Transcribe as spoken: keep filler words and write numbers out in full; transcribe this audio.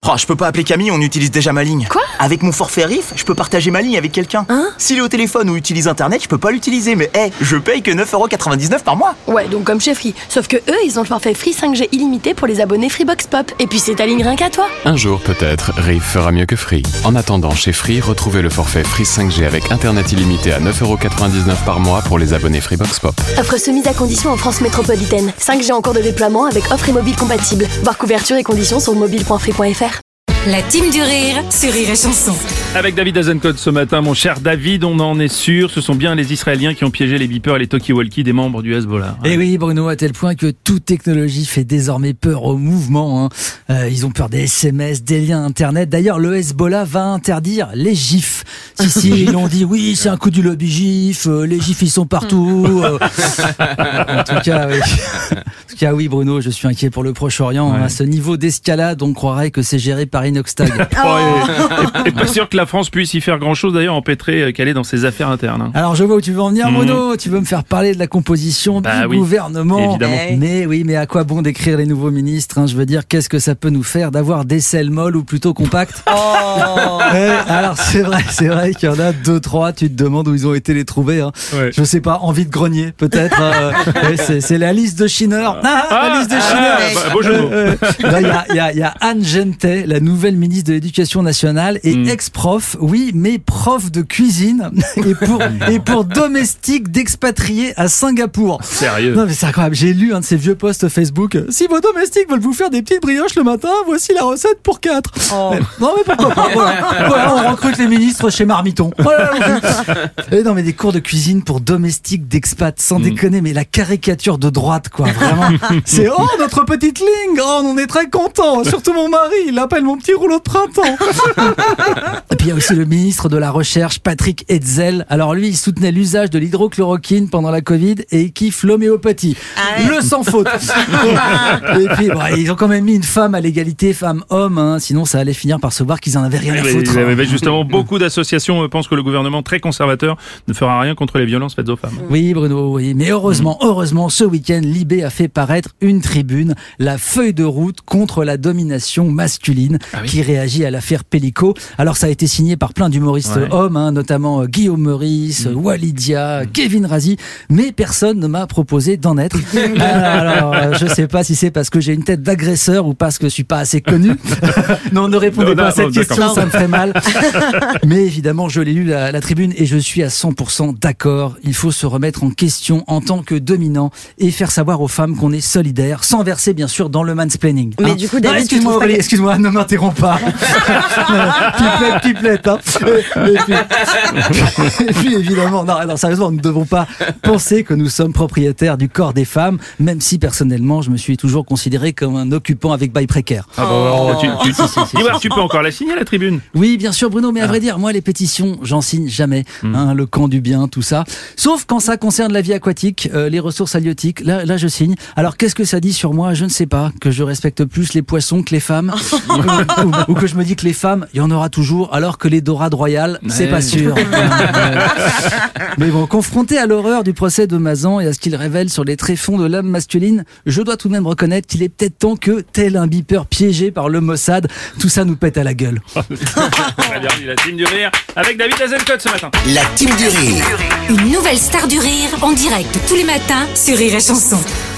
Oh, je peux pas appeler Camille, on utilise déjà ma ligne. Quoi ? Avec mon forfait Riff, je peux partager ma ligne avec quelqu'un. Hein ? S'il est au téléphone ou utilise internet, je peux pas l'utiliser. Mais hé, hey, je paye que neuf euros quatre-vingt-dix-neuf par mois. Ouais, donc comme chez Free. Sauf que eux, ils ont le forfait Free cinq G illimité pour les abonnés Freebox Pop. Et puis c'est ta ligne rien qu'à toi. Un jour peut-être, Riff fera mieux que Free. En attendant, chez Free, retrouvez le forfait Free cinq G avec internet illimité à neuf euros quatre-vingt-dix-neuf par mois pour les abonnés Freebox Pop. Offre soumise à condition en France métropolitaine. cinq G en cours de déploiement avec offre et mobile compatible. Voir couverture et conditions sur mobile point free point f r. La team du rire sur Rire et Chanson. Avec David Azencott ce matin, mon cher David, on en est sûr, ce sont bien les Israéliens qui ont piégé les beepers et les talkie-walkie des membres du Hezbollah. Et oui, Bruno, à tel point que toute technologie fait désormais peur au mouvement. Hein. Euh, ils ont peur des S M S, des liens Internet. D'ailleurs, le Hezbollah va interdire les gifs. Si, si, ils l'ont dit, oui, c'est un coup du lobby gif, euh, les gifs, ils sont partout. Euh. En tout cas, oui. En tout cas, oui, Bruno, je suis inquiet pour le Proche-Orient. Ouais. À ce niveau d'escalade, on croirait que c'est géré par Inoxtag. Oh, et, et, et pas sûr que la France puisse y faire grand-chose, d'ailleurs, empêtrée qu'elle est dans ses affaires internes. Hein. Alors, je vois où tu veux en venir, Bruno. Mmh. Tu veux me faire parler de la composition bah, du oui, gouvernement. Évidemment. Mais oui, mais à quoi bon d'écrire les nouveaux ministres, hein? Je veux dire, qu'est-ce que ça peut nous faire d'avoir des selles molles ou plutôt compactes? Oh. Ouais, alors, c'est vrai, c'est vrai qu'il y en a deux, trois. Tu te demandes où ils ont été les trouver. Hein. Ouais. Je sais pas, envie de grenier, peut-être. euh, ouais, c'est, c'est la liste de Schiner. Ah, ah, la liste de Schiner. Ah, bah, beau jeu de mots. Euh, il y, y, y a Anne Gentet, la nouvelle ministre de l'Éducation nationale et mm. ex-prof, oui, mais prof de cuisine et pour, et pour domestique d'expatriés à Singapour. Sérieux? Non, mais c'est incroyable. J'ai lu un de ces vieux posts Facebook. Si vos domestiques veulent vous faire des petites brioches le matin, voici la recette pour quatre. Oh. Mais, non, mais pourquoi pas? Voilà. Voilà, on recrute les ministres chez Marmiton. Voilà. Et non, mais des cours de cuisine pour domestiques d'expat, sans mm. déconner, mais la caricature de droite, quoi. Vraiment. C'est, oh, notre petite ligne. Oh, on est très content. Surtout mon mari, il l'appelle mon petit rouleau de printemps. Et puis il y a aussi le ministre de la Recherche, Patrick Hetzel. Alors lui, il soutenait l'usage de l'hydrochloroquine pendant la Covid et il kiffe l'homéopathie. Ah ouais. Le sans faute. Et puis bon, ils ont quand même mis une femme à l'égalité femmes-hommes, hein, sinon ça allait finir par se voir qu'ils en avaient rien à foutre. Mais, mais justement, beaucoup d'associations pensent que le gouvernement très conservateur ne fera rien contre les violences faites aux femmes. Oui, Bruno, oui. Mais heureusement, mmh. heureusement, ce week-end, Libé a fait paraître une tribune, la feuille de route contre la domination masculine, ah oui. qui réagit à l'affaire Pellico. Alors ça a été signé par plein d'humoristes ouais. hommes, hein, notamment euh, Guillaume Meurice, mmh. Walidia, mmh. Kevin Razi, mais personne ne m'a proposé d'en être. alors, alors je sais pas si c'est parce que j'ai une tête d'agresseur ou parce que je suis pas assez connu. Non, ne répondez non, pas non, à cette non, question, d'accord. Ça me ferait mal. Mais évidemment, je l'ai lu la, la tribune et je suis à cent pour cent d'accord. Il faut se remettre en question en tant que dominant et faire savoir aux femmes qu'on est solidaire, sans verser bien sûr dans le mansplaining. Mais hein. du coup, David, non, excuse-moi, Aurélie, que... excuse-moi, ne m'interromps pas. Pipelette, pipelette. Hein. Et, et, puis, et puis évidemment, non, alors sérieusement, nous ne devons pas penser que nous sommes propriétaires du corps des femmes, même si personnellement, je me suis toujours considéré comme un occupant avec bail précaire. Ah bon, oh. tu, tu, si, si, si, Dis-moi, si, tu peux encore la signer la tribune? Oui, bien sûr, Bruno, mais à ah. vrai dire, moi, les pétitions, j'en signe jamais. Mmh. Hein, le camp du bien, tout ça. Sauf quand ça concerne la vie aquatique, euh, les ressources halieutiques. Là, là, je signe. Alors, qu'est-ce que ça dit sur moi? Je ne sais pas. Que je respecte plus les poissons que les femmes, ou, ou, ou que je me dis que les femmes, il y en aura toujours, alors que les dorades royales, ouais. c'est pas sûr. Mais bon, confronté à l'horreur du procès de Mazan et à ce qu'il révèle sur les tréfonds de l'âme masculine, je dois tout de même reconnaître qu'il est peut-être temps que, tel un beeper piégé par le Mossad, tout ça nous pète à la gueule. Très bien, la team du rire avec David Azencott ce matin. La team du rire. Une nouvelle star du rire en direct tous les matins sur Rire et Chanson.